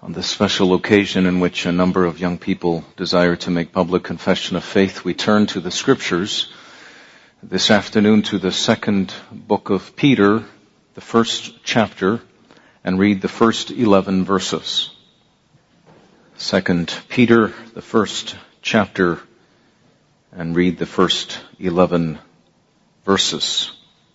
On this special occasion in which a number of young people desire to make public confession of faith, we turn to the Scriptures this afternoon to the second book of Peter, the first chapter, and read the first 11 verses. 2 Peter, the first chapter, and read the first 11 verses.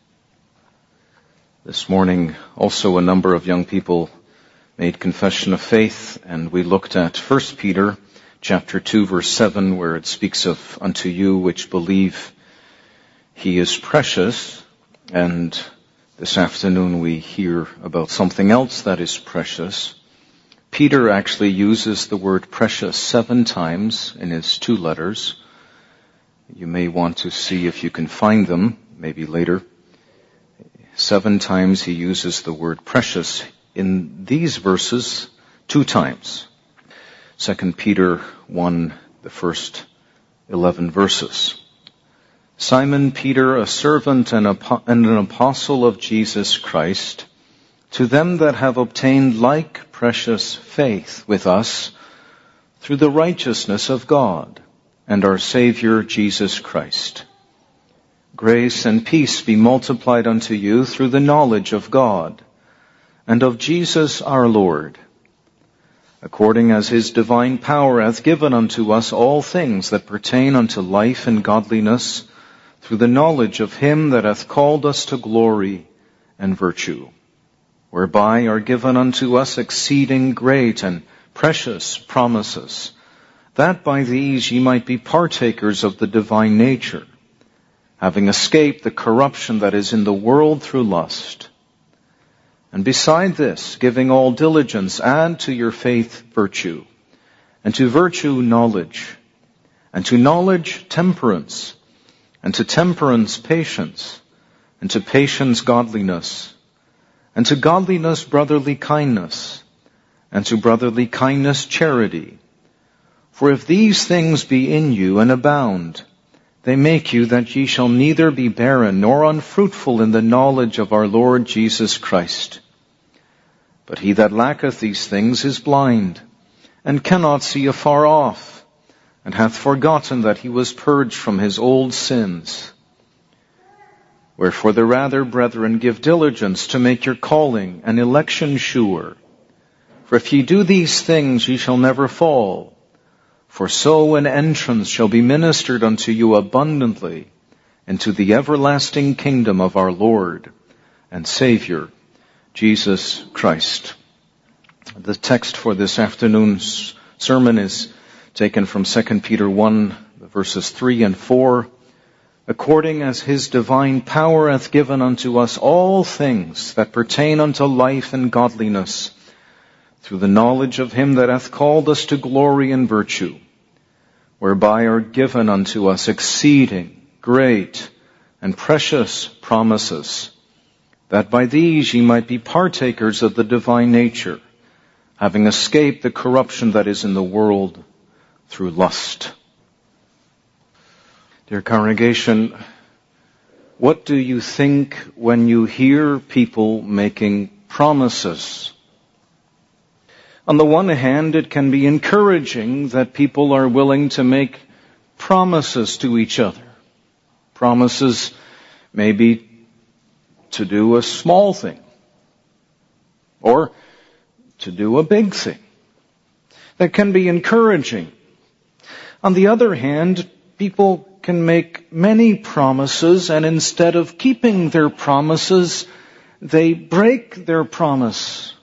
This morning, also a number of young people made confession of faith, and we looked at 1 Peter chapter 2 verse 7, where it speaks of unto you which believe he is precious, and this afternoon we hear about something else that is precious. Peter actually uses the word precious 7 times in his 2 letters. You may want to see if you can find them, maybe later. 7 times he uses the word precious. In these verses, 2 times. 2 Peter 1, the first 11 verses. Simon Peter, a servant and an apostle of Jesus Christ, to them that have obtained like precious faith with us through the righteousness of God and our Savior Jesus Christ. Grace and peace be multiplied unto you through the knowledge of God and of Jesus our Lord, according as his divine power hath given unto us all things that pertain unto life and godliness, through the knowledge of him that hath called us to glory and virtue, whereby are given unto us exceeding great and precious promises, that by these ye might be partakers of the divine nature, having escaped the corruption that is in the world through lust. And beside this, giving all diligence, add to your faith virtue, and to virtue knowledge, and to knowledge temperance, and to temperance patience, and to patience godliness, and to godliness brotherly kindness, and to brotherly kindness charity. For if these things be in you and abound, they make you that ye shall neither be barren nor unfruitful in the knowledge of our Lord Jesus Christ. But he that lacketh these things is blind, and cannot see afar off, and hath forgotten that he was purged from his old sins. Wherefore the rather, brethren, give diligence to make your calling and election sure. For if ye do these things, ye shall never fall. For so an entrance shall be ministered unto you abundantly into the everlasting kingdom of our Lord and Savior, Jesus Christ. The text for this afternoon's sermon is taken from 2 Peter 1, verses 3 and 4. According as his divine power hath given unto us all things that pertain unto life and godliness, through the knowledge of him that hath called us to glory and virtue, whereby are given unto us exceeding great and precious promises, that by these ye might be partakers of the divine nature, having escaped the corruption that is in the world through lust. Dear congregation, what do you think when you hear people making promises? On the one hand, it can be encouraging that people are willing to make promises to each other. Promises maybe to do a small thing, or to do a big thing. That can be encouraging. On the other hand, people can make many promises, and instead of keeping their promises, they break their promise.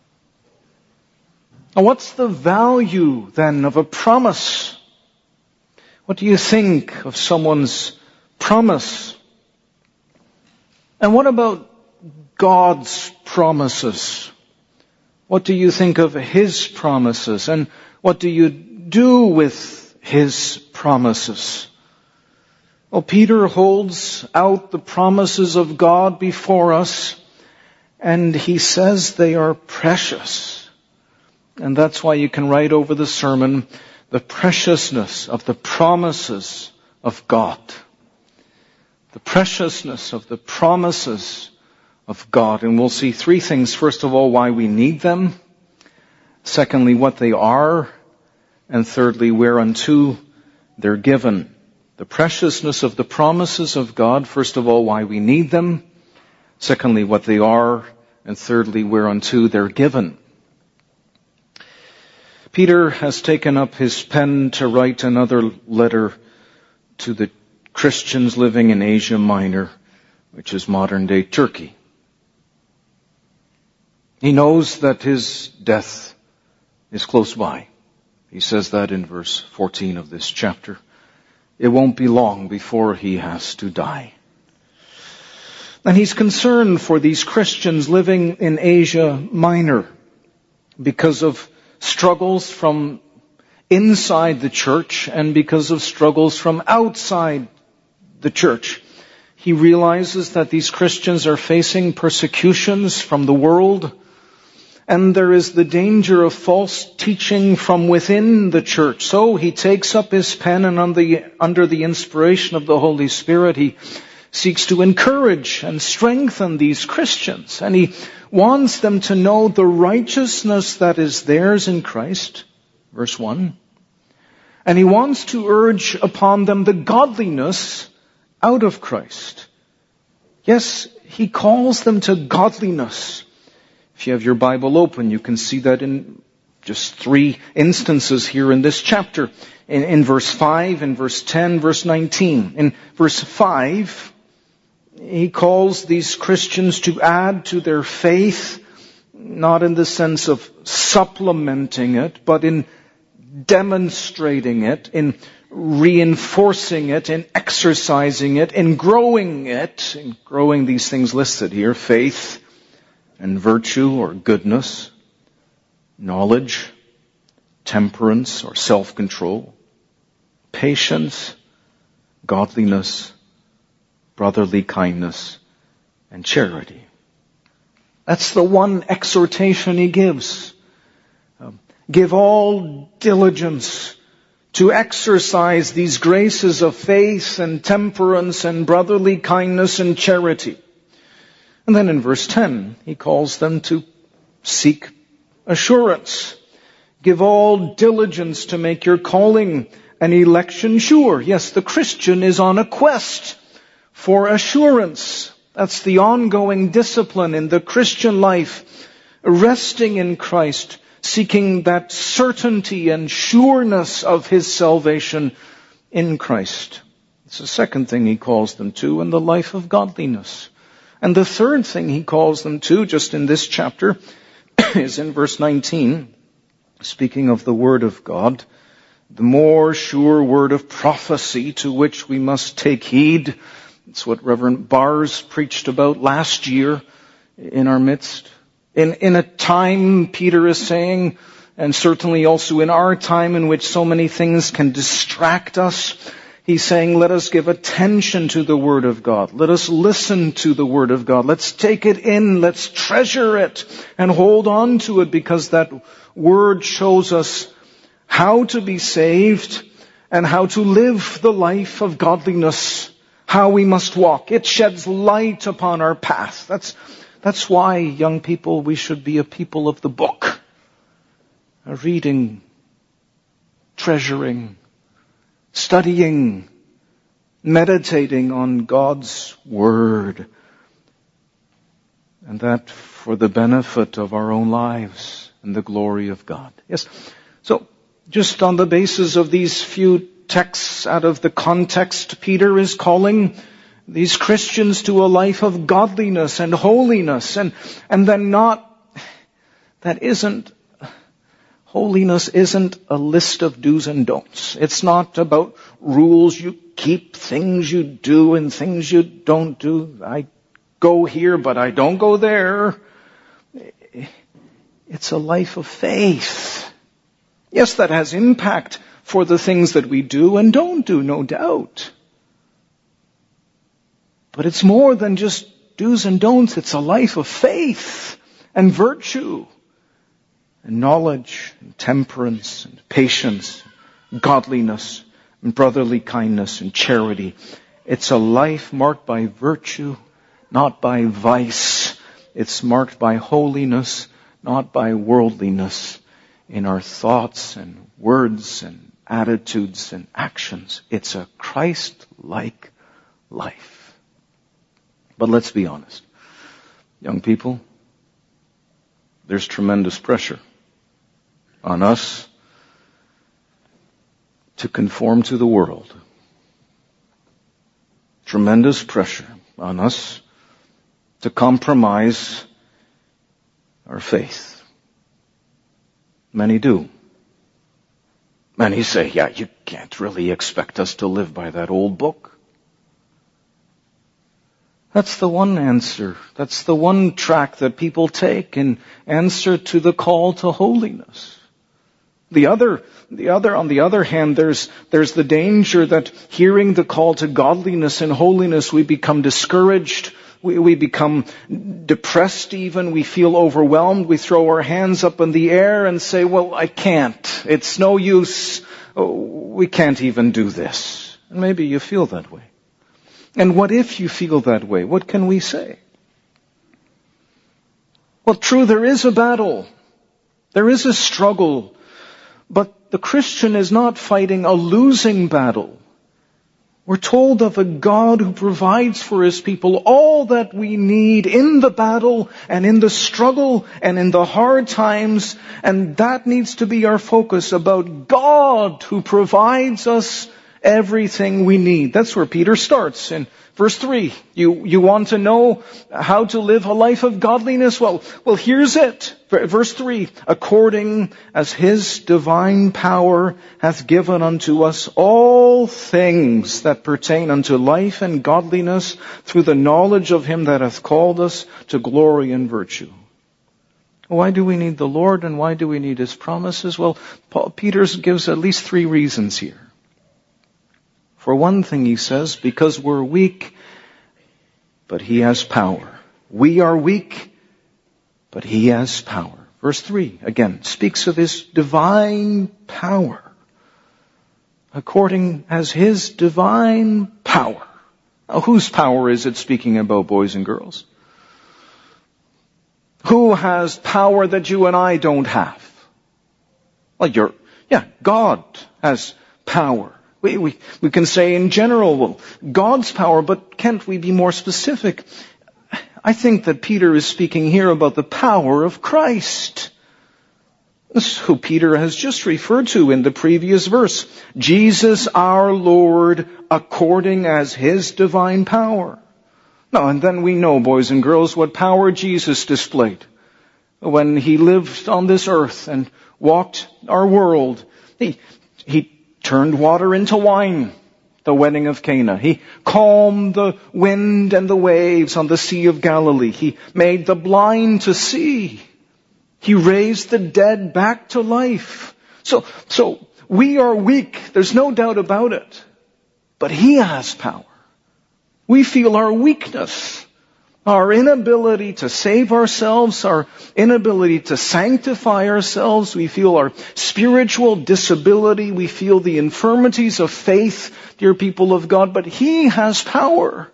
Now, what's the value then of a promise? What do you think of someone's promise? And what about God's promises? What do you think of his promises? And what do you do with his promises? Well, Peter holds out the promises of God before us, and he says they are precious. And that's why you can write over the sermon, the preciousness of the promises of God. The preciousness of the promises of God. And we'll see 3 things. First of all, why we need them. Secondly, what they are. And thirdly, whereunto they're given. The preciousness of the promises of God. First of all, why we need them. Secondly, what they are. And thirdly, whereunto they're given. Peter has taken up his pen to write another letter to the Christians living in Asia Minor, which is modern-day Turkey. He knows that his death is close by. He says that in verse 14 of this chapter. It won't be long before he has to die. And he's concerned for these Christians living in Asia Minor because of struggles from inside the church and because of struggles from outside the church. He realizes that these Christians are facing persecutions from the world, and there is the danger of false teaching from within the church. So he takes up his pen and under the inspiration of the Holy Spirit, he seeks to encourage and strengthen these Christians. And he wants them to know the righteousness that is theirs in Christ, verse 1. And he wants to urge upon them the godliness out of Christ. Yes, he calls them to godliness. If you have your Bible open, you can see that in just 3 instances here in this chapter. In verse 5, in verse 10, verse 19. In verse 5, he calls these Christians to add to their faith, not in the sense of supplementing it, but in demonstrating it, in reinforcing it, in exercising it, in growing these things listed here, faith and virtue or goodness, knowledge, temperance or self-control, patience, godliness, brotherly kindness, and charity. That's the one exhortation he gives. Give all diligence to exercise these graces of faith and temperance and brotherly kindness and charity. And then in verse 10, he calls them to seek assurance. Give all diligence to make your calling and election sure. Yes, the Christian is on a quest for assurance. That's the ongoing discipline in the Christian life, resting in Christ, seeking that certainty and sureness of his salvation in Christ. It's the second thing he calls them to in the life of godliness. And the third thing he calls them to, just in this chapter, is in verse 19, speaking of the Word of God, the more sure word of prophecy to which we must take heed. It's what Reverend Bars preached about last year in our midst. In a time, Peter is saying, and certainly also in our time in which so many things can distract us, he's saying, let us give attention to the Word of God. Let us listen to the Word of God. Let's take it in. Let's treasure it and hold on to it, because that Word shows us how to be saved and how to live the life of godliness, how we must walk. It sheds light upon our path. That's why, young people, we should be a people of the book. Reading, treasuring, studying, meditating on God's Word. And that for the benefit of our own lives and the glory of God. Yes. So, just on the basis of these few texts out of the context, Peter is calling these Christians to a life of godliness and holiness, and then holiness isn't a list of do's and don'ts. It's not about rules you keep, things you do and things you don't do. I go here, but I don't go there. It's a life of faith. Yes, that has impact for the things that we do and don't do, no doubt. But it's more than just do's and don'ts. It's a life of faith and virtue and knowledge and temperance and patience, godliness and brotherly kindness and charity. It's a life marked by virtue, not by vice. It's marked by holiness, not by worldliness. in our thoughts and words and attitudes and actions. It's a Christ-like life. But let's be honest. Young people, there's tremendous pressure on us to conform to the world. Tremendous pressure on us to compromise our faith. Many do. Many say, yeah, you can't really expect us to live by that old book. That's the one answer. That's the one track that people take in answer to the call to holiness. On the other hand, there's the danger that hearing the call to godliness and holiness, we become discouraged. We become depressed even. We feel overwhelmed. We throw our hands up in the air and say, well, I can't. It's no use. We can't even do this. And maybe you feel that way. And what if you feel that way? What can we say? Well, true, there is a battle. There is a struggle. But the Christian is not fighting a losing battle. We're told of a God who provides for His people all that we need in the battle and in the struggle and in the hard times. And that needs to be our focus, about God who provides us everything we need. That's where Peter starts in verse 3. You want to know how to live a life of godliness? Well, here's it. Verse 3. According as His divine power hath given unto us all things that pertain unto life and godliness, through the knowledge of Him that hath called us to glory and virtue. Why do we need the Lord, and why do we need His promises? Well, Peter gives at least 3 reasons here. For one thing, he says, because we're weak, but He has power. We are weak, but He has power. Verse 3, again, speaks of His divine power. According as His divine power. Now, whose power is it speaking about, boys and girls? Who has power that you and I don't have? Well, God has power. We can say in general, well, God's power, but can't we be more specific? I think that Peter is speaking here about the power of Christ. This is who Peter has just referred to in the previous verse. Jesus our Lord, according as His divine power. Now, and then we know, boys and girls, what power Jesus displayed when He lived on this earth and walked our world. He turned water into wine, the wedding of Cana. He calmed the wind and the waves on the Sea of Galilee. He made the blind to see. He raised the dead back to life. So we are weak. There's no doubt about it. But He has power. We feel our weakness. Our inability to save ourselves, our inability to sanctify ourselves. We feel our spiritual disability. We feel the infirmities of faith, dear people of God. But He has power.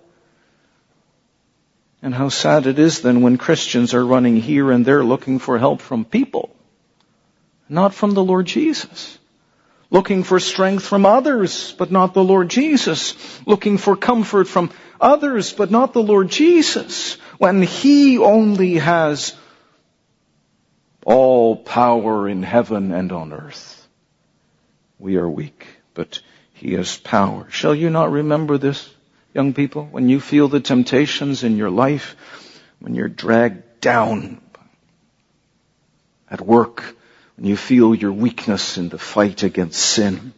And how sad it is then when Christians are running here and there looking for help from people, not from the Lord Jesus. Looking for strength from others, but not the Lord Jesus. Looking for comfort from others, but not the Lord Jesus. When He only has all power in heaven and on earth. We are weak, but He has power. Shall you not remember this, young people? When you feel the temptations in your life, when you're dragged down at work, when you feel your weakness in the fight against sin,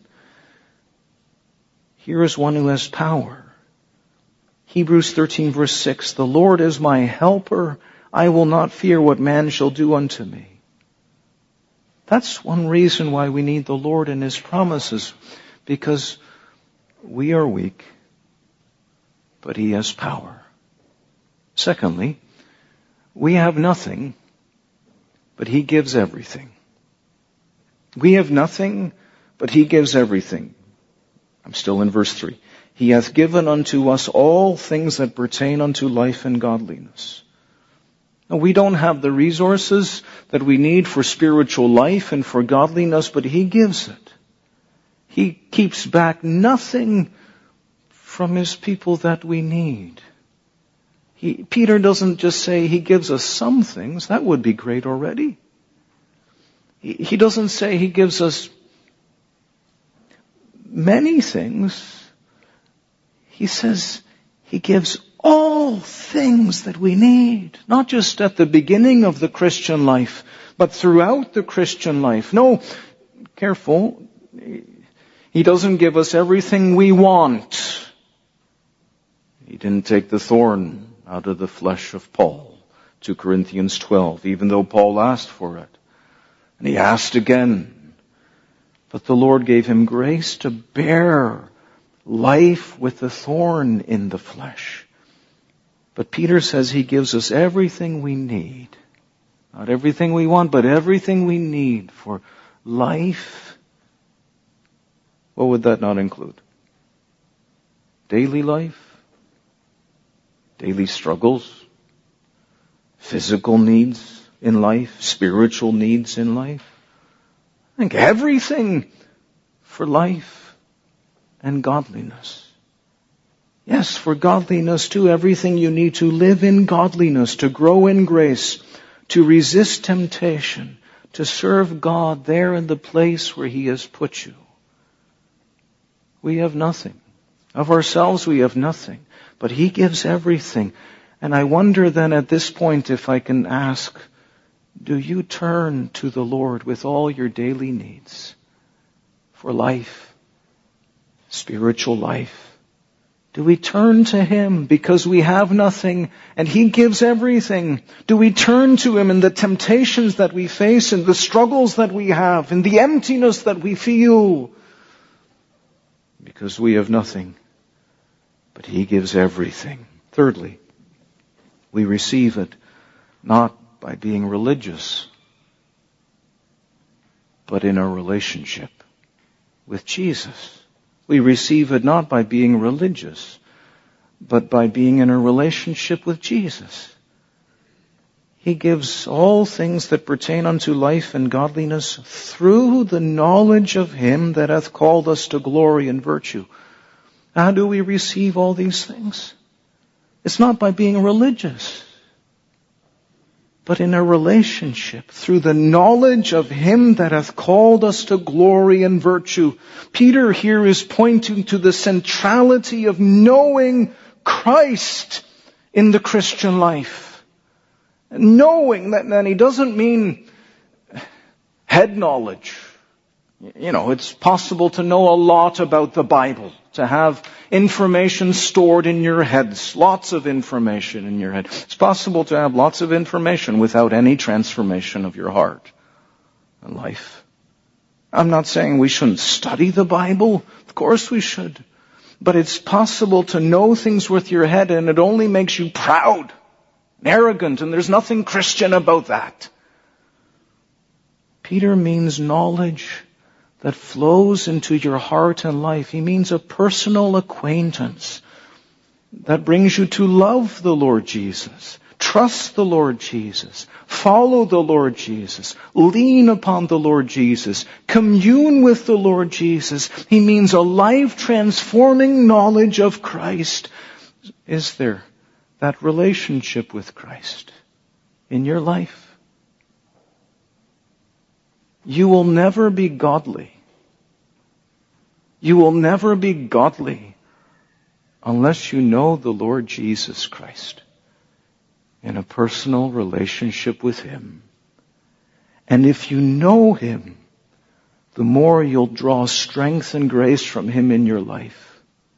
here is one who has power. Hebrews 13 verse 6, the Lord is my helper. I will not fear what man shall do unto me. That's one reason why we need the Lord and His promises, because we are weak, but He has power. Secondly, we have nothing, but He gives everything. We have nothing, but He gives everything. I'm still in verse 3. He hath given unto us all things that pertain unto life and godliness. And we don't have the resources that we need for spiritual life and for godliness, but He gives it. He keeps back nothing from His people that we need. Peter doesn't just say He gives us some things. That would be great already. He doesn't say He gives us many things. He says He gives all things that we need. Not just at the beginning of the Christian life, but throughout the Christian life. No, careful. He doesn't give us everything we want. He didn't take the thorn out of the flesh of Paul, 2 Corinthians 12, even though Paul asked for it. And he asked again. But the Lord gave him grace to bear life with the thorn in the flesh. But Peter says He gives us everything we need. Not everything we want, but everything we need for life. What would that not include? Daily life? Daily struggles? Physical needs in life? Spiritual needs in life? I think everything for life and godliness. Yes, for godliness too, everything you need to live in godliness, to grow in grace, to resist temptation, to serve God there in the place where He has put you. We have nothing. Of ourselves we have nothing, but He gives everything. And I wonder then at this point if I can ask, do you turn to the Lord with all your daily needs for life, spiritual life? Do we turn to Him because we have nothing and He gives everything? Do we turn to Him in the temptations that we face, in the struggles that we have, in the emptiness that we feel? Because we have nothing, but He gives everything. Thirdly, we receive it not by being religious, but in a relationship with Jesus. We receive it not by being religious, but by being in a relationship with Jesus. He gives all things that pertain unto life and godliness through the knowledge of Him that hath called us to glory and virtue. How do we receive all these things? It's not by being religious, but in a relationship through the knowledge of Him that hath called us to glory and virtue. Peter here is pointing to the centrality of knowing Christ in the Christian life. Knowing that he doesn't mean head knowledge. It's possible to know a lot about the Bible, to have information stored in your heads, lots of information in your head. It's possible to have lots of information without any transformation of your heart and life. I'm not saying we shouldn't study the Bible. Of course we should. But it's possible to know things with your head and it only makes you proud and arrogant, and there's nothing Christian about that. Peter means knowledge that flows into your heart and life. He means a personal acquaintance that brings you to love the Lord Jesus, trust the Lord Jesus, follow the Lord Jesus, lean upon the Lord Jesus, commune with the Lord Jesus. He means a life-transforming knowledge of Christ. Is there that relationship with Christ in your life? You will never be godly. You will never be godly unless you know the Lord Jesus Christ in a personal relationship with Him. And if you know Him, the more you'll draw strength and grace from Him in your life.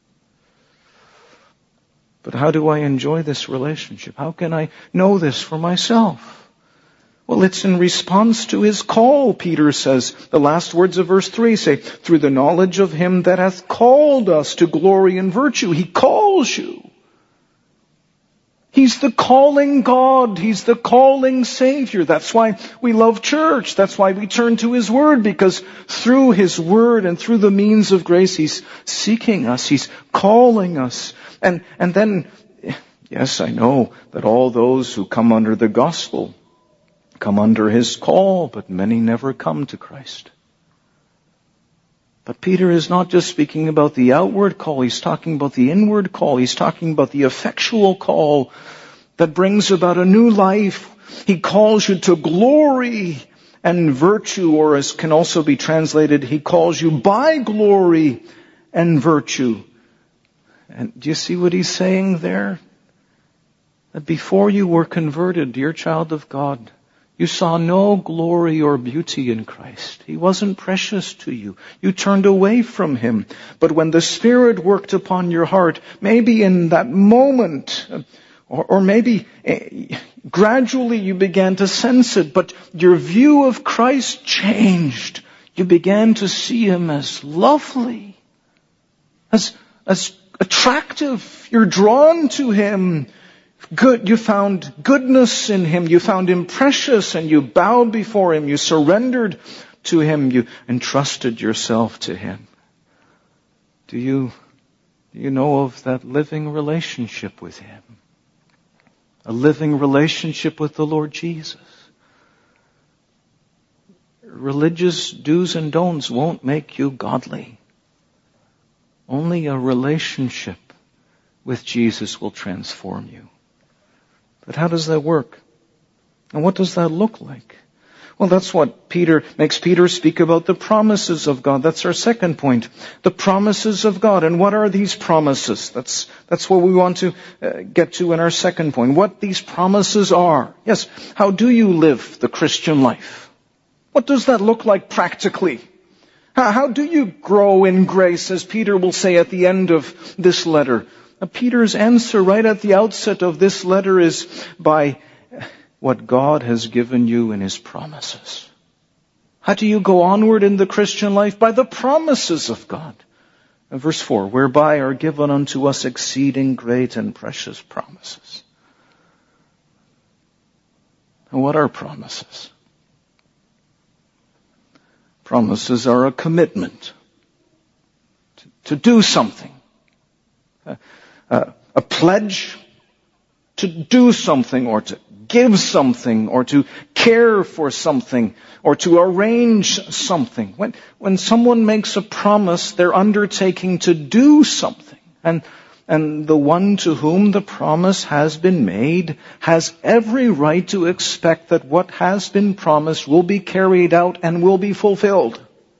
But how do I enjoy this relationship? How can I know this for myself? Well, it's in response to His call, Peter says. The last words of verse 3 say, through the knowledge of Him that hath called us to glory and virtue. He calls you. He's the calling God. He's the calling Savior. That's why we love church. That's why we turn to His Word, because through His Word and through the means of grace, He's seeking us. He's calling us. And then Yes, I know that all those who come under the gospel come under his call, but many never come to Christ. But Peter is not just speaking about the outward call, he's talking about the inward call. He's talking about the effectual call that brings about a new life. He calls you to glory and virtue, or as can also be translated, he calls you by glory and virtue. And do you see what he's saying there? That before you were converted, dear child of God, you saw no glory or beauty in Christ. He wasn't precious to you. You turned away from him. But when the Spirit worked upon your heart, maybe in that moment, or maybe gradually you began to sense it, but your view of Christ changed. You began to see him as lovely, as attractive. You're drawn to him. Good, you found goodness in him. You found him precious, and you bowed before him. You surrendered to him. You entrusted yourself to him. Do you know of that living relationship with him? A living relationship with the Lord Jesus. Religious do's and don'ts won't make you godly. Only a relationship with Jesus will transform you. But how does that work? And what does that look like? Well, that's what makes Peter speak about the promises of God. That's our second point. The promises of God. And what are these promises? That's what we want to get to in our second point. What these promises are. Yes, how do you live the Christian life? What does that look like practically? How do you grow in grace, as Peter will say at the end of this letter? Peter's answer right at the outset of this letter is by what God has given you in his promises. How do you go onward in the Christian life? By the promises of God. Verse 4, whereby are given unto us exceeding great and precious promises. And what are promises? Promises are a commitment to do something. A pledge to do something, or to give something, or to care for something, or to arrange something. When someone makes a promise, they're undertaking to do something. And the one to whom the promise has been made has every right to expect that what has been promised will be carried out and will be fulfilled.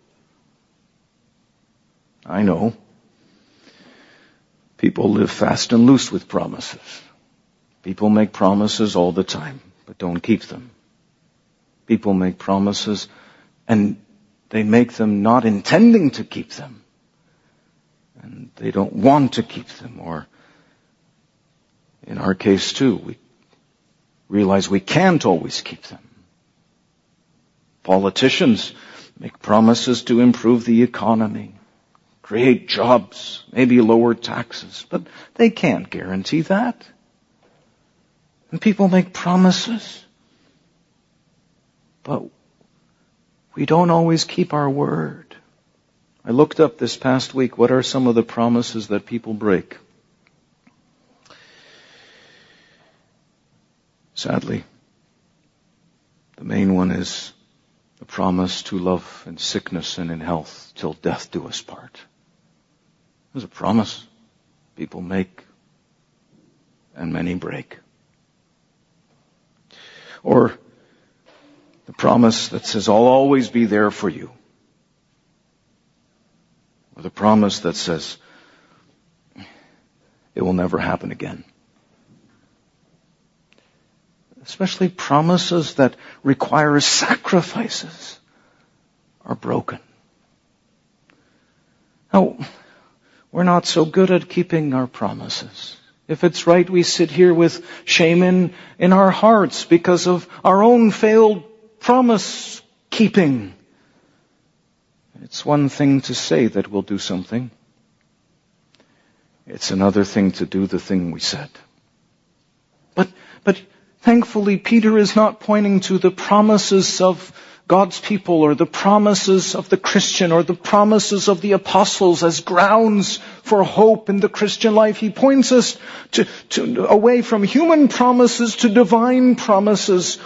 I know. People live fast and loose with promises. People make promises all the time, but don't keep them. People make promises, and they make them not intending to keep them. And they don't want to keep them. Or, in our case too, we realize we can't always keep them. Politicians make promises to improve the economy, create jobs, maybe lower taxes, but they can't guarantee that. And people make promises, but we don't always keep our word. I looked up this past week, what are some of the promises that people break? Sadly, the main one is the promise to love in sickness and in health till death do us part. There's a promise people make and many break. Or the promise that says, I'll always be there for you. Or the promise that says, it will never happen again. Especially promises that require sacrifices are broken. Now, we're not so good at keeping our promises. If it's right, we sit here with shame in our hearts because of our own failed promise keeping. It's one thing to say that we'll do something. It's another thing to do the thing we said. But thankfully, Peter is not pointing to the promises of God's people or the promises of the Christian or the promises of the apostles as grounds for hope in the Christian life. He points us away from human promises to divine promises.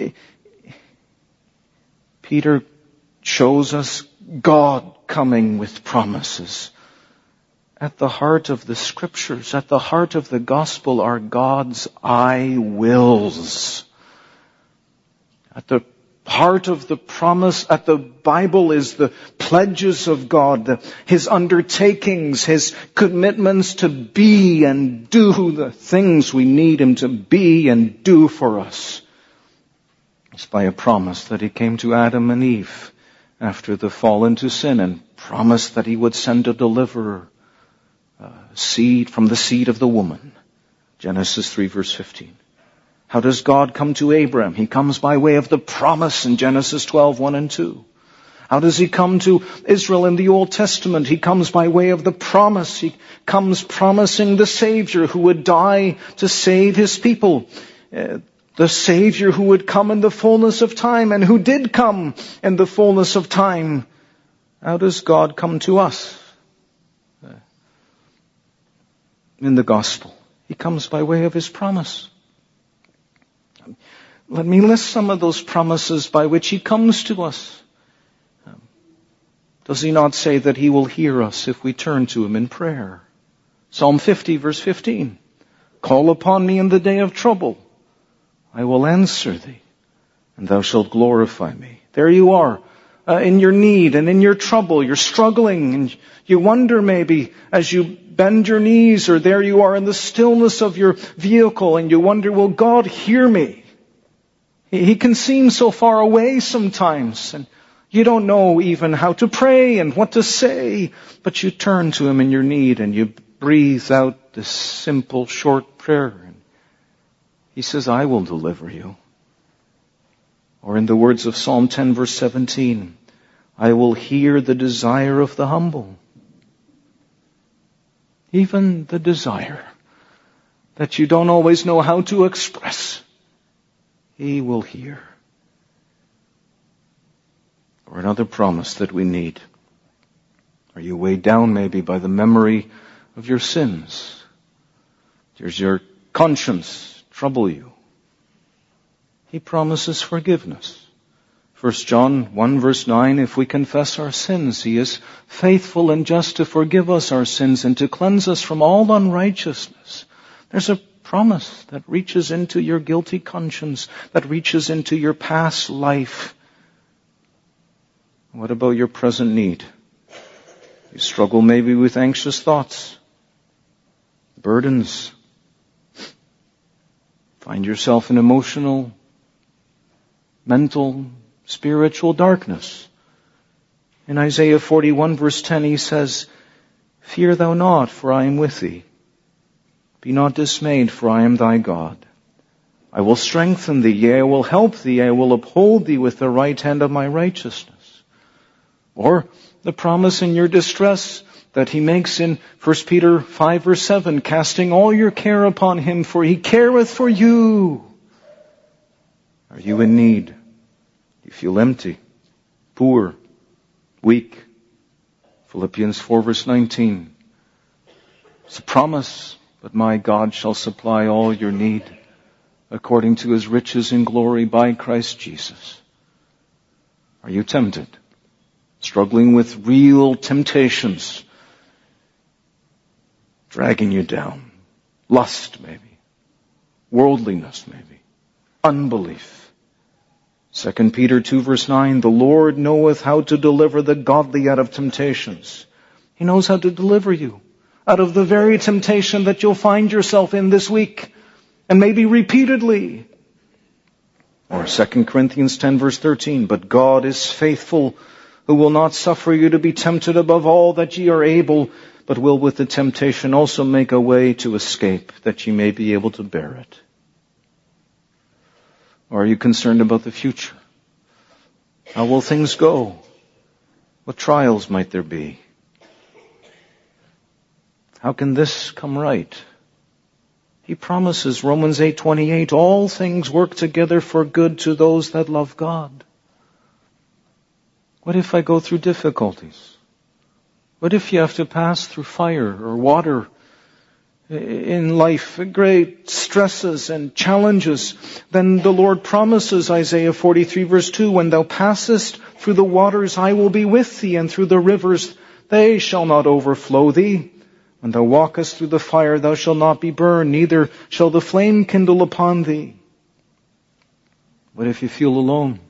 Peter shows us God coming with promises. At the heart of the Scriptures, at the heart of the gospel are God's I wills. At the heart of the promise at the Bible is the pledges of God, His undertakings, His commitments to be and do the things we need Him to be and do for us. It's by a promise that He came to Adam and Eve after the fall into sin and promised that He would send a deliverer, seed from the seed of the woman. Genesis 3 verse 15. How does God come to Abraham? He comes by way of the promise in Genesis 12, 1 and 2. How does He come to Israel in the Old Testament? He comes by way of the promise. He comes promising the Savior who would die to save His people. The Savior who would come in the fullness of time and who did come in the fullness of time. How does God come to us? In the gospel. He comes by way of His promise. Let me list some of those promises by which He comes to us. Does He not say that He will hear us if we turn to Him in prayer? Psalm 50 verse 15. Call upon me in the day of trouble. I will answer thee, and thou shalt glorify me. There you are, in your need and in your trouble. You're struggling, and you wonder maybe as you bend your knees, or there you are in the stillness of your vehicle, and you wonder, will God hear me? He can seem so far away sometimes, and you don't know even how to pray and what to say, but you turn to Him in your need and you breathe out this simple, short prayer. And He says, I will deliver you. Or in the words of Psalm 10 verse 17, I will hear the desire of the humble. Even the desire that you don't always know how to express, He will hear. Or another promise that we need. Are you weighed down maybe by the memory of your sins? Does your conscience trouble you? He promises forgiveness. 1 John 1 verse 9, if we confess our sins, He is faithful and just to forgive us our sins and to cleanse us from all unrighteousness. There's a promise that reaches into your guilty conscience, that reaches into your past life. What about your present need? You struggle maybe with anxious thoughts, burdens. Find yourself in emotional, mental, spiritual darkness. In Isaiah 41 verse 10 He says, fear thou not, for I am with thee. Be not dismayed, for I am thy God. I will strengthen thee, yea, I will help thee, I will uphold thee with the right hand of my righteousness. Or the promise in your distress that He makes in 1 Peter 5 verse 7, casting all your care upon Him, for He careth for you. Are you in need? Do you feel empty, poor, weak? Philippians 4 verse 19. It's a promise, but my God shall supply all your need according to His riches in glory by Christ Jesus. Are you tempted? Struggling with real temptations, dragging you down. Lust maybe. Worldliness maybe. Unbelief. 2 Peter 2 verse 9, the Lord knoweth how to deliver the godly out of temptations. He knows how to deliver you out of the very temptation that you'll find yourself in this week, and maybe repeatedly. Or 2 Corinthians 10 verse 13, but God is faithful, who will not suffer you to be tempted above all that ye are able, but will with the temptation also make a way to escape, that ye may be able to bear it. Or are you concerned about the future? How will things go? What trials might there be? How can this come right? He promises, Romans 8:28, all things work together for good to those that love God. What if I go through difficulties? What if you have to pass through fire or water in life, great stresses and challenges? Then the Lord promises, Isaiah 43 verse 2, when thou passest through the waters, I will be with thee, and through the rivers, they shall not overflow thee. When thou walkest through the fire, thou shalt not be burned, neither shall the flame kindle upon thee. What if you feel alone?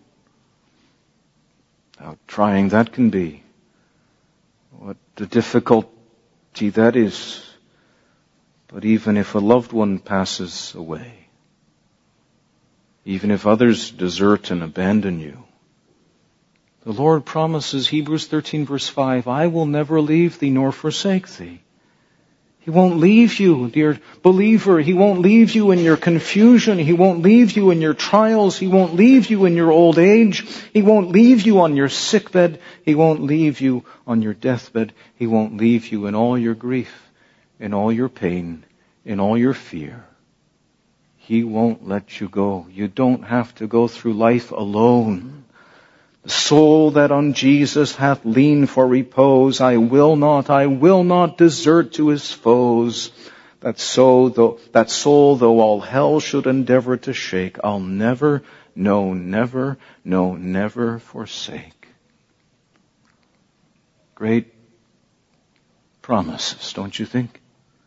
How trying that can be. What a difficulty that is. But even if a loved one passes away, even if others desert and abandon you, the Lord promises, Hebrews 13 verse 5, I will never leave thee nor forsake thee. He won't leave you, dear believer. He won't leave you in your confusion. He won't leave you in your trials. He won't leave you in your old age. He won't leave you on your sickbed. He won't leave you on your deathbed. He won't leave you in all your grief, in all your pain, in all your fear. He won't let you go. You don't have to go through life alone. The soul that on Jesus hath leaned for repose, I will not desert to his foes. That soul, though all hell should endeavor to shake, I'll never forsake. Great promises, don't you think?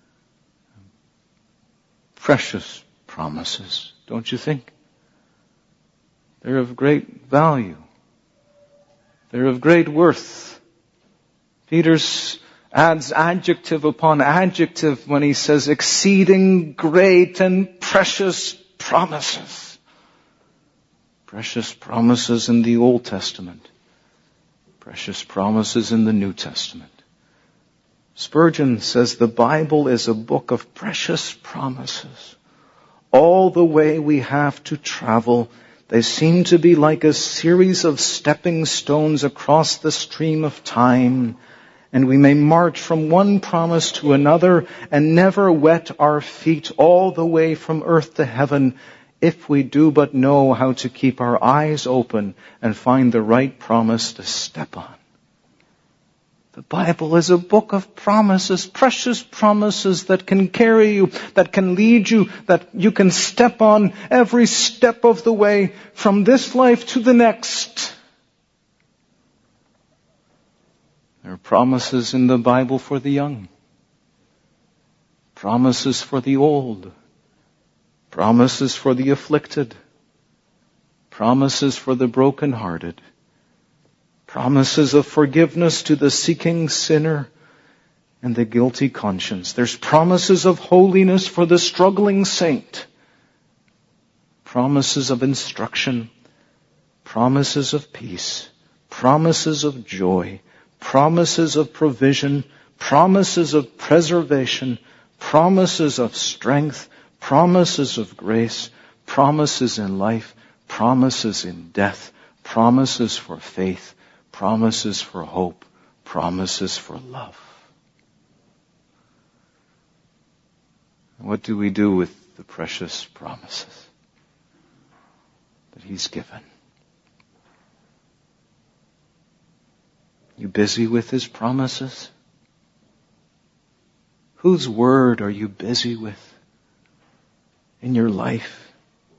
Precious promises, don't you think? They're of great value. They're of great worth. Peter adds adjective upon adjective when he says exceeding great and precious promises. Precious promises in the Old Testament. Precious promises in the New Testament. Spurgeon says the Bible is a book of precious promises. All the way we have to travel, they seem to be like a series of stepping stones across the stream of time, and we may march from one promise to another and never wet our feet all the way from earth to heaven if we do but know how to keep our eyes open and find the right promise to step on. The Bible is a book of promises, precious promises that can carry you, that can lead you, that you can step on every step of the way from this life to the next. There are promises in the Bible for the young, promises for the old, promises for the afflicted, promises for the brokenhearted, promises of forgiveness to the seeking sinner and the guilty conscience. There's promises of holiness for the struggling saint. Promises of instruction. Promises of peace. Promises of joy. Promises of provision. Promises of preservation. Promises of strength. Promises of grace. Promises in life. Promises in death. Promises for faith. Promises for hope, promises for love. What do we do with the precious promises that He's given? You busy with His promises? Whose word are you busy with in your life?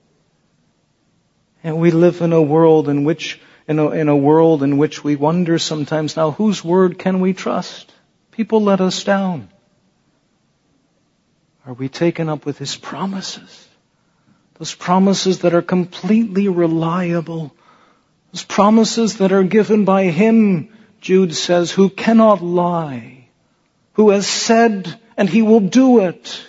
And we live in a world in which we wonder sometimes, now whose word can we trust? People let us down. Are we taken up with His promises? Those promises that are completely reliable. Those promises that are given by Him, Jude says, who cannot lie. Who has said and He will do it.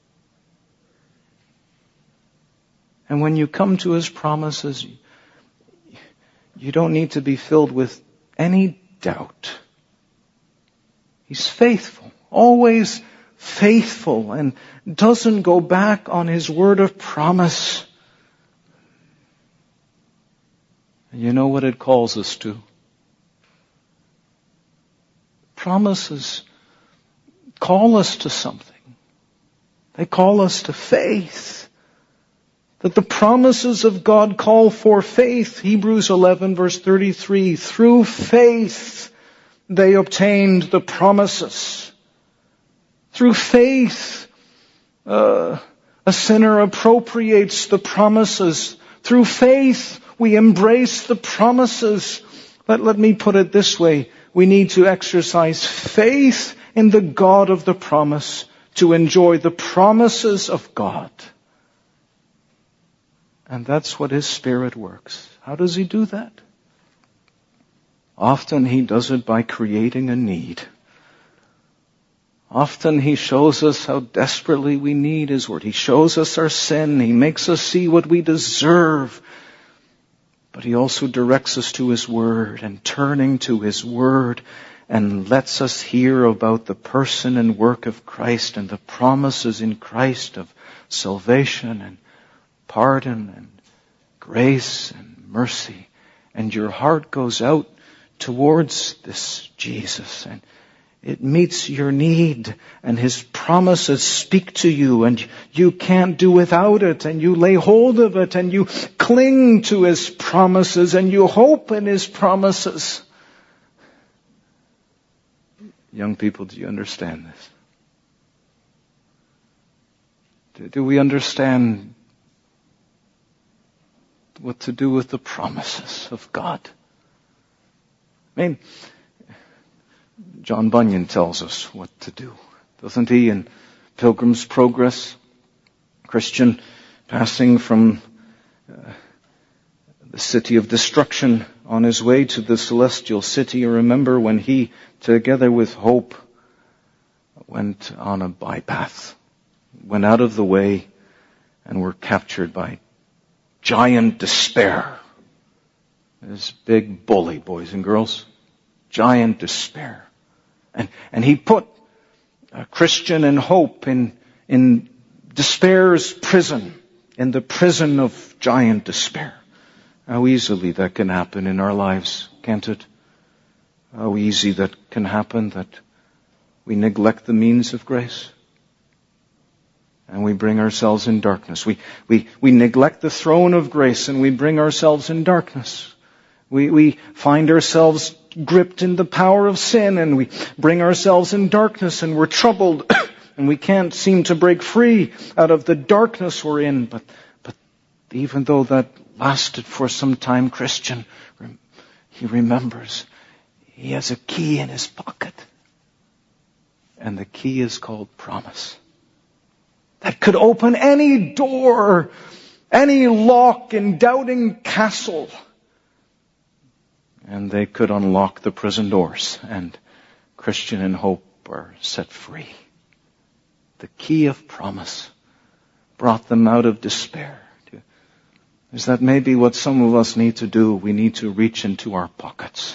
And when you come to His promises, you don't need to be filled with any doubt. He's faithful, always faithful, and doesn't go back on His word of promise. And you know what it calls us to? Promises call us to something. They call us to faith. That the promises of God call for faith. Hebrews 11 verse 33, through faith they obtained the promises. Through faith, a sinner appropriates the promises. Through faith, we embrace the promises. Let me put it this way. We need to exercise faith in the God of the promise to enjoy the promises of God. And that's what His Spirit works. How does He do that? Often He does it by creating a need. Often He shows us how desperately we need His Word. He shows us our sin. He makes us see what we deserve. But He also directs us to His Word, and turning to His Word and lets us hear about the person and work of Christ and the promises in Christ of salvation and pardon and grace and mercy. And your heart goes out towards this Jesus, and it meets your need, and His promises speak to you, and you can't do without it, and you lay hold of it, and you cling to His promises, and you hope in His promises. Young people, do you understand this? Do we understand what to do with the promises of God? I mean, John Bunyan tells us what to do, doesn't he? In Pilgrim's Progress, Christian passing from the city of destruction on his way to the celestial city. You remember when he, together with hope, went on a bypath, went out of the way, and were captured by giant despair. This big bully, boys and girls. Giant despair. And he put Christian and hope in despair's prison, in the prison of giant despair. How easily that can happen in our lives, can't it? How easy that can happen, that we neglect the means of grace. And we bring ourselves in darkness. We neglect the throne of grace, and we bring ourselves in darkness. We find ourselves gripped in the power of sin, and we bring ourselves in darkness, and we're troubled, and we can't seem to break free out of the darkness we're in. But even though that lasted for some time, Christian, he remembers he has a key in his pocket. And the key is called promise. That could open any door, any lock in Doubting Castle. And they could unlock the prison doors, and Christian and hope are set free. The key of promise brought them out of despair. Is that maybe what some of us need to do? We need to reach into our pockets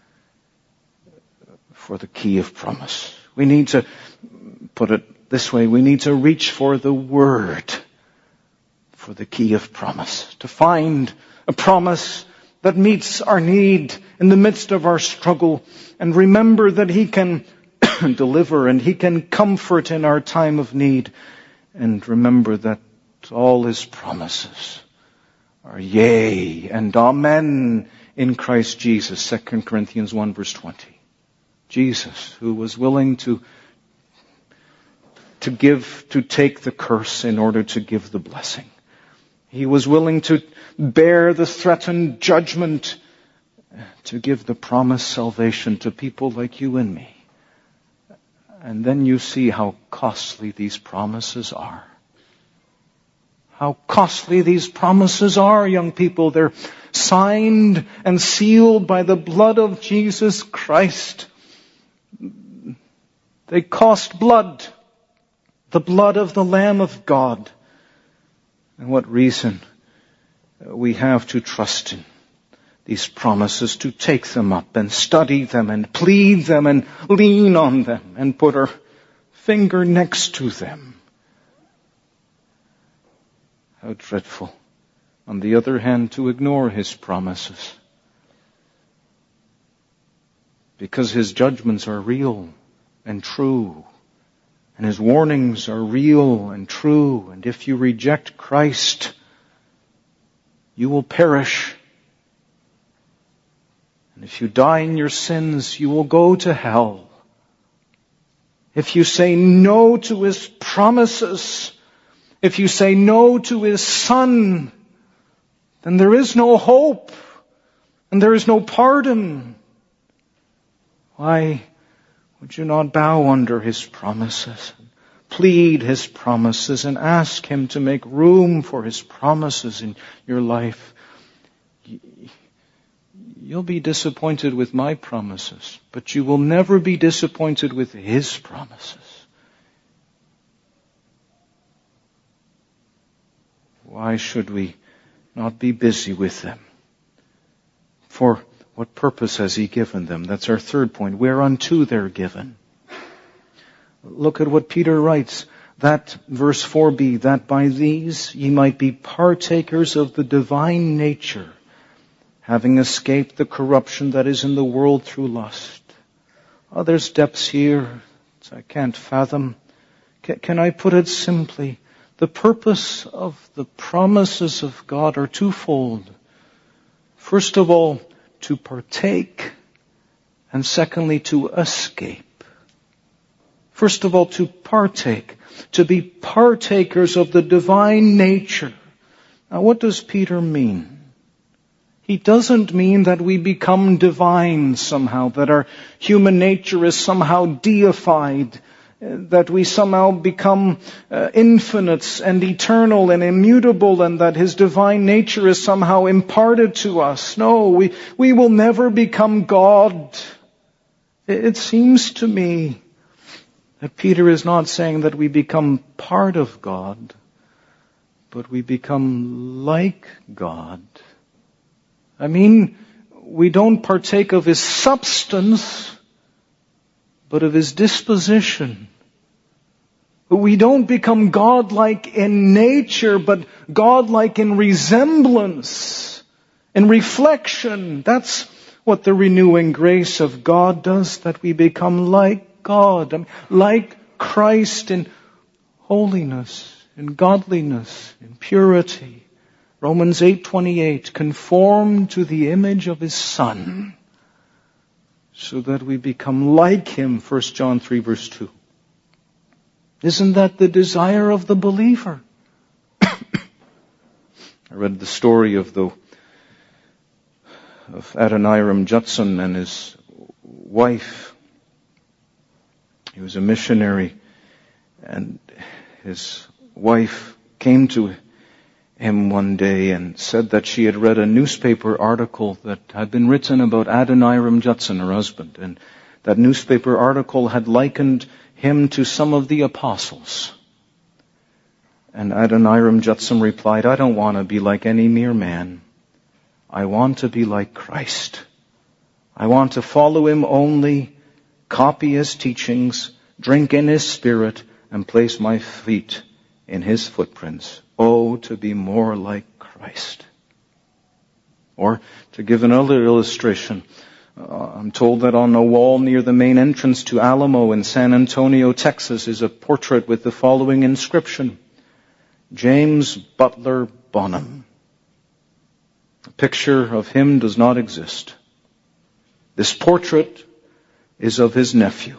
for the key of promise. We need to, put it this way, we need to reach for the Word for the key of promise. To find a promise that meets our need in the midst of our struggle, and remember that He can deliver and He can comfort in our time of need. And remember that all His promises are yea and amen in Christ Jesus. 2 Corinthians 1 verse 20. Jesus, who was willing to take the curse in order to give the blessing. He was willing to bear the threatened judgment to give the promised salvation to people like you and me. And then you see how costly these promises are. How costly these promises are, young people. They're signed and sealed by the blood of Jesus Christ. They cost blood, the blood of the Lamb of God. And what reason we have to trust in these promises, to take them up and study them and plead them and lean on them and put our finger next to them. How dreadful, on the other hand, to ignore His promises. Because His judgments are real and true. And His warnings are real and true. And if you reject Christ, you will perish. And if you die in your sins, you will go to hell. If you say no to His promises, if you say no to His Son, then there is no hope and there is no pardon. Why would you not bow under His promises, plead His promises, and ask Him to make room for His promises in your life? You'll be disappointed with my promises, but you will never be disappointed with His promises. Why should we not be busy with them? For what purpose has He given them? That's our third point. Whereunto they're given. Look at what Peter writes. That, verse 4b, that by these ye might be partakers of the divine nature, having escaped the corruption that is in the world through lust. Oh, there's depths here I can't fathom. Can I put it simply? The purpose of the promises of God are twofold. First of all, to partake, and secondly, to escape. First of all, to partake, to be partakers of the divine nature. Now, what does Peter mean? He doesn't mean that we become divine somehow, that our human nature is somehow deified, that we somehow become infinite and eternal and immutable, and that His divine nature is somehow imparted to us. No, we will never become God. It seems to me that Peter is not saying that we become part of God, but we become like God. I mean, we don't partake of His substance, but of His disposition. We don't become God-like in nature, but God-like in resemblance, in reflection. That's what the renewing grace of God does, that we become like God, like Christ in holiness, in godliness, in purity. Romans 8:28, conform to the image of His Son, so that we become like Him, 1 John 3 verse 2. Isn't that the desire of the believer? I read the story of Adoniram Judson and his wife. He was a missionary, and his wife came to him one day and said that she had read a newspaper article that had been written about Adoniram Judson, her husband, and that newspaper article had likened him to some of the apostles. And Adoniram Judson replied, I don't want to be like any mere man. I want to be like Christ. I want to follow Him only, copy His teachings, drink in His Spirit, and place my feet in His footprints. Oh, to be more like Christ. Or, to give another illustration, I'm told that on a wall near the main entrance to Alamo in San Antonio, Texas, is a portrait with the following inscription: James Butler Bonham. A picture of him does not exist. This portrait is of his nephew,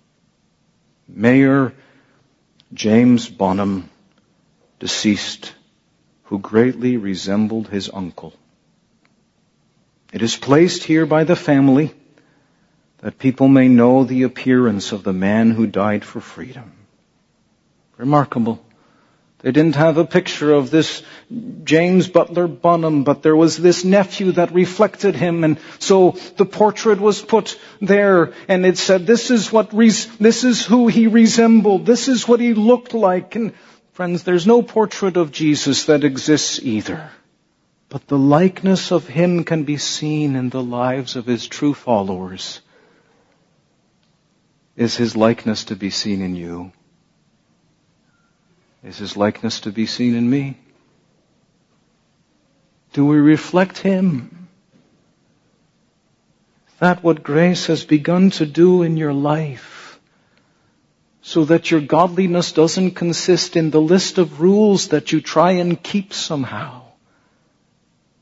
Mayor James Bonham, deceased, who greatly resembled his uncle. It is placed here by the family that people may know the appearance of the man who died for freedom. Remarkable. They didn't have a picture of this James Butler Bonham, but there was this nephew that reflected him, and so the portrait was put there, and it said, this is who he resembled, this is what he looked like. And friends, there's no portrait of Jesus that exists either. But the likeness of Him can be seen in the lives of His true followers. Is His likeness to be seen in you? Is His likeness to be seen in me? Do we reflect Him? Is that what grace has begun to do in your life? So that your godliness doesn't consist in the list of rules that you try and keep somehow.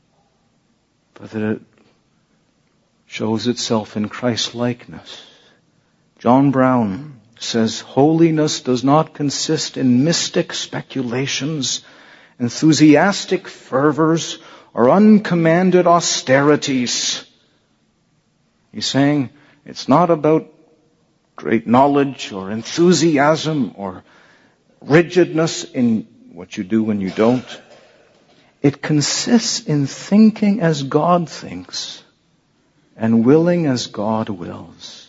but that it shows itself in Christ-likeness. John Brown says, holiness does not consist in mystic speculations, enthusiastic fervors, or uncommanded austerities. He's saying it's not about great knowledge or enthusiasm or rigidness in what you do when you don't. It consists in thinking as God thinks and willing as God wills.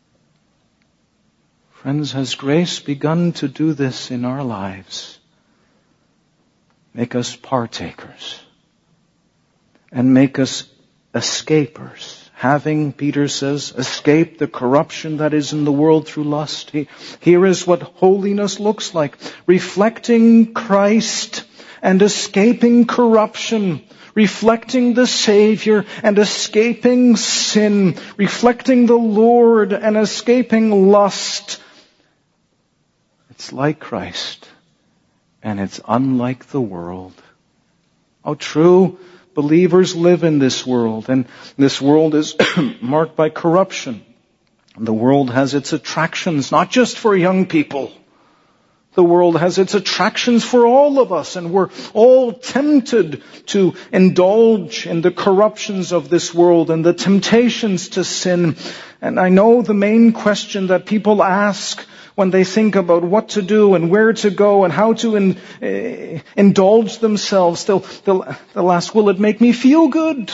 Friends, has grace begun to do this in our lives? Make us partakers and make us escapers. Having, Peter says, escaped the corruption that is in the world through lust. Here is what holiness looks like. Reflecting Christ and escaping corruption. Reflecting the Savior and escaping sin. Reflecting the Lord and escaping lust. It's like Christ, and it's unlike the world. Oh, true, believers live in this world, and this world is marked by corruption. The world has its attractions, not just for young people. The world has its attractions for all of us, and we're all tempted to indulge in the corruptions of this world and the temptations to sin. And I know the main question that people ask when they think about what to do and where to go and how to indulge themselves, they'll ask, will it make me feel good?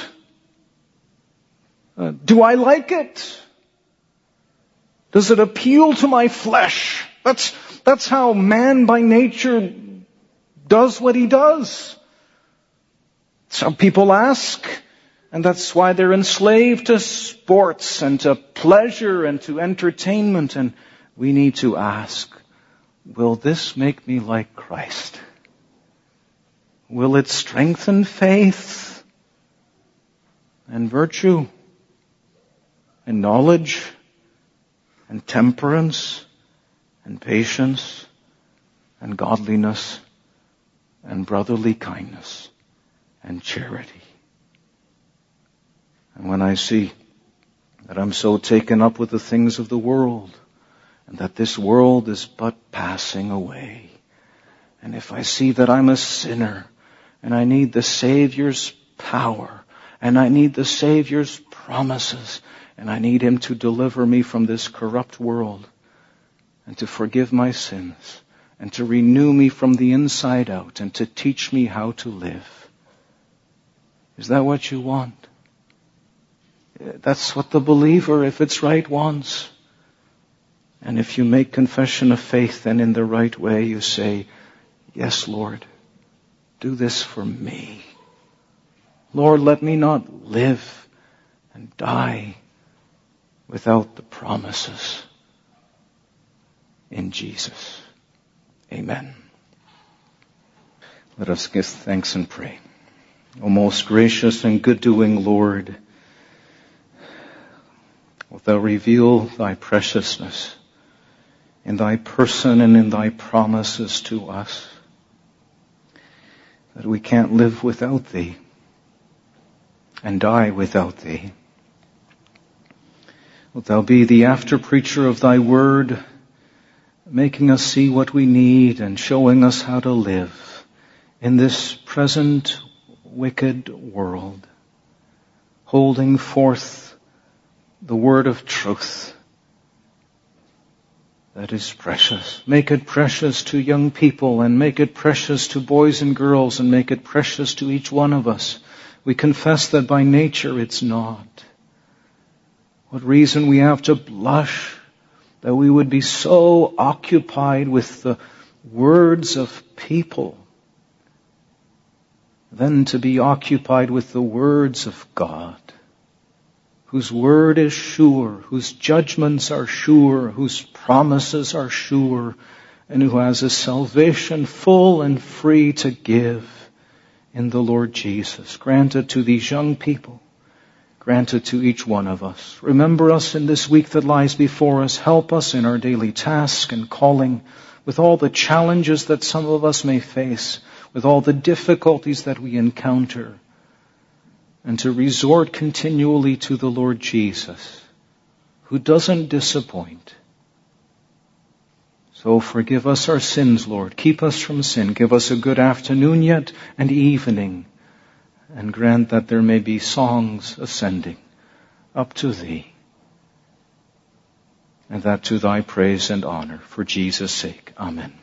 Do I like it? Does it appeal to my flesh? That's how man by nature does what he does. Some people ask, and that's why they're enslaved to sports and to pleasure and to entertainment. And we need to ask, will this make me like Christ? Will it strengthen faith and virtue and knowledge and temperance and patience and godliness and brotherly kindness and charity? And when I see that I'm so taken up with the things of the world, and that this world is but passing away, and if I see that I'm a sinner, and I need the Savior's power, and I need the Savior's promises, and I need Him to deliver me from this corrupt world, and to forgive my sins, and to renew me from the inside out, and to teach me how to live. Is that what you want? That's what the believer, if it's right, wants. And if you make confession of faith, then in the right way you say, yes, Lord, do this for me. Lord, let me not live and die without the promises in Jesus. Amen. Let us give thanks and pray. O most gracious and good-doing Lord, wilt Thou reveal Thy preciousness in Thy person and in Thy promises to us, that we can't live without Thee and die without Thee. Wilt Thou be the after-preacher of Thy word, making us see what we need and showing us how to live in this present wicked world, holding forth the word of truth that is precious. Make it precious to young people, and make it precious to boys and girls, and make it precious to each one of us. We confess that by nature it's not. What reason we have to blush that we would be so occupied with the words of people than to be occupied with the words of God, whose word is sure, whose judgments are sure, whose promises are sure, and who has a salvation full and free to give in the Lord Jesus. Grant it to these young people. Grant it to each one of us. Remember us in this week that lies before us. Help us in our daily task and calling, with all the challenges that some of us may face, with all the difficulties that we encounter. and to resort continually to the Lord Jesus, who doesn't disappoint. So forgive us our sins, Lord. Keep us from sin. Give us a good afternoon yet and evening, and grant that there may be songs ascending up to Thee, and that to Thy praise and honor, for Jesus' sake. Amen.